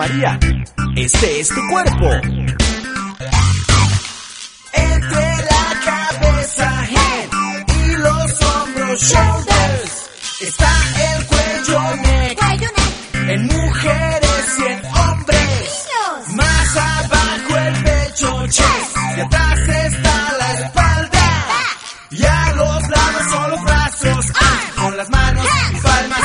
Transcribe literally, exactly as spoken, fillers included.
María, este es tu cuerpo. Entre la cabeza, head, y los hombros, shoulders, está el cuello, neck, en mujeres y en hombres. Más abajo el pecho, chest, y atrás está la espalda. Y a los lados son los brazos, ah, con las manos y palmas